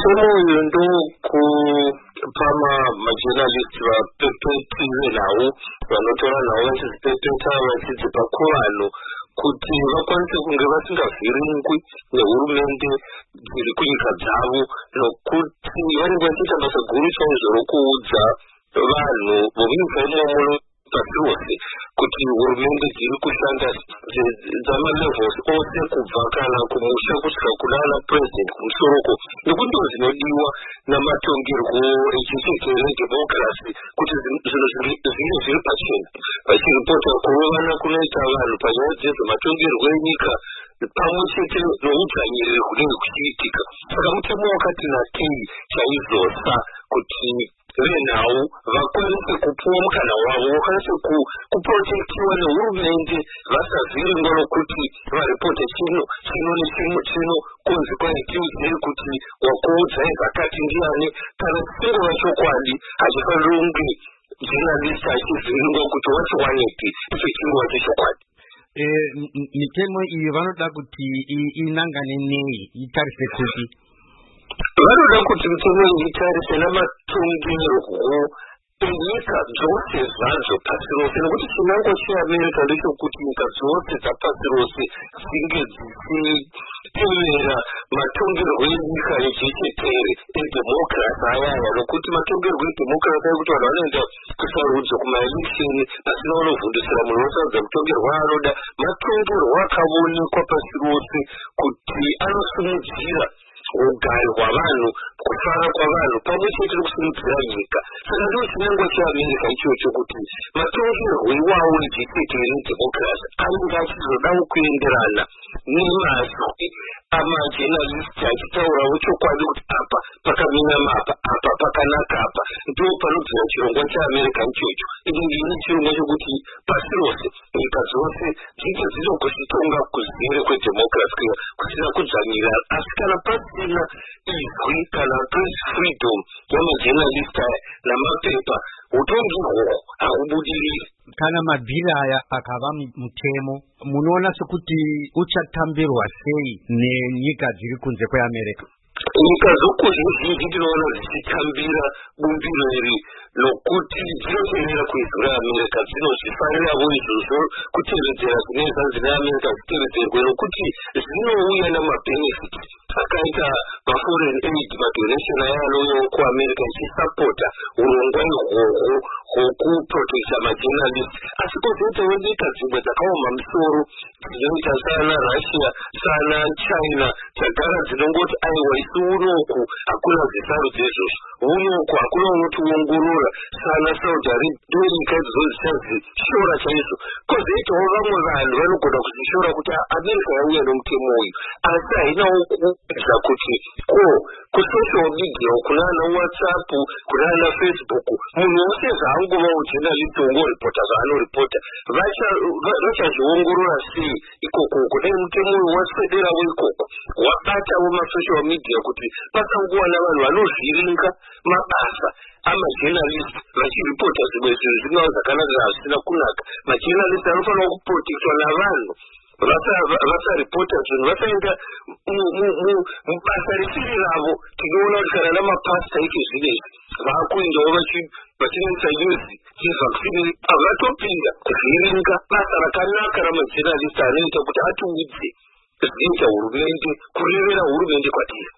mutemo uyu ndokupama majournalists vapepetire navo vanotora navo vachizipepeta vachidzipa kuvanhu kuti vakwanise kunge vasingavhiringwi nehurumende dziri kunyika dzavo, nokuti vanenge vachiita basa guru chaizvo rokuudza vanhu vomunyika imomo pasi rose kuti hurumende dziri kushanda dzamalevels ose kubva kana kumusha kusvika kunana president kumusoroko, nekuti ndo zvinodiwa namatongerwo echisekere edemokirasi kuti zvinhu zvinge zviri pachena. Vachiripota kurovana kunoita vanhu panyaya dzezvematongerwo enyika pamwe chete noudzvanyiriri kunenge kuchiitika. Saka mutemo wakati nakei chaizosa kuti venhau vakwanise kupuwa mukana wavo, vakwanise kuprotektiwa nehurumende, vasavhiringwa nokuti varipote chino kunzi kwaitiuzei kuti wakuudzai zvakati ndiani, kana chingova chokwadi hachifaniri kunge journalist achivhiringwa kuti wachiwanepi icho chingova chechokwadi. Mitemo iyi vanoda kuti inangane nei, itarise kuti vanoda kuti mitemo iyi itarise namatongerwo enyika dzose zvadzo pasi rose, nekuti chinangwa cheamerica ndechokuti nyika dzose dzapasi rose dzinge dzichitevera matongerwo enyika ejechetere edemokirasi ayaya, nokuti matongerwo edemokirasi ayekuti vanhu vanoenda kusarudzo kumaeleksheni pasina vanovhundisira munhu unosaudza mutongerwo anoda, matongerwo akaonekwa pasi rose kuti anosimudzira ugari hwavanhu, kufara kwavanhu pamwe chete nokusimudzira nyika. Saka ndo chinangwa cheamerica ichocho kuti matongerwo iwawo ejechetere edemokirasi anenge achizodawo kuenderana nemazwi amajournalist achitaurawo chokwadi kuti apa pakaminyama apa pakanaka apa, ndo panobvira chirongwa cheamerica ichocho. Inenge ine chirongwa chokuti pasi rose nyika dzose dzinge dzinokuchitonga kuzere kwedemokirasi kusina kudzvanyira, asi kana pasina izwi kana press freedom yamajournalist aya namapepa, utongi ihwohwo hahubudiriri. Kana mabhiri aya akava mutemo, munoona sekuti uchatambirwa sei nenyika dziri kunze kweamerica? Nyika dzokuzhinji ndinoona dzichitambira bumbiro iri, nokuti dzinoteerera kuizwi reamerica, dzinozvifarirawo izvozvo kutevedzera zvinenge zvanzi neamerica zvitevedzerwe, nokuti zvinouya namabenefit akaita maforeign aid, madonation aya anouyawo kuamerica ichisapota urongwa ihwohwo hwokuprotekta majournalist. Asi kozoitawo nyika dzimwe dzakaoma musoro dzinoita sana Russia sana China dzagara dzinongoti aiwa isi unoku hakuna zvisarudzo izvozvo, unoku hakuna unotiongorora sana Saudi Arabia, ndo nyika idzozvichazishora chaizvo. Kozoitawo vamwe vanhu vanogona kuzvishora kuti America yauya nomutemo uyu, asi hainawo kuedza kuti kusocial media kunana WhatsApp kunana Facebook munhu wose zvaangovawo journalist ongoripota zvaanoripota vachazviongorora sei ikoko. Kudai mutemo uyu waswederawo ikoko wabatawo masocial media kuti pasangowana vanhu vanovhiringa mabasa amajournalist vachiripota zvimwe zvinhu zvinowo zvakanaka zvisina kunaka. Majournalist anofanira kuprotektwa navanhu, vasaripota zvinhu, vasaenda mubasa risiri ravo. Tinoona kuti kana namapasta echizvinezvi vaakuendawo vachinoita yuzi chivhaksini, avatopinda kuvhiringa basa rakanaka ramajournalist anoita kuti atiudze zvinoita hurumende, kurevera hurumende kwatiri.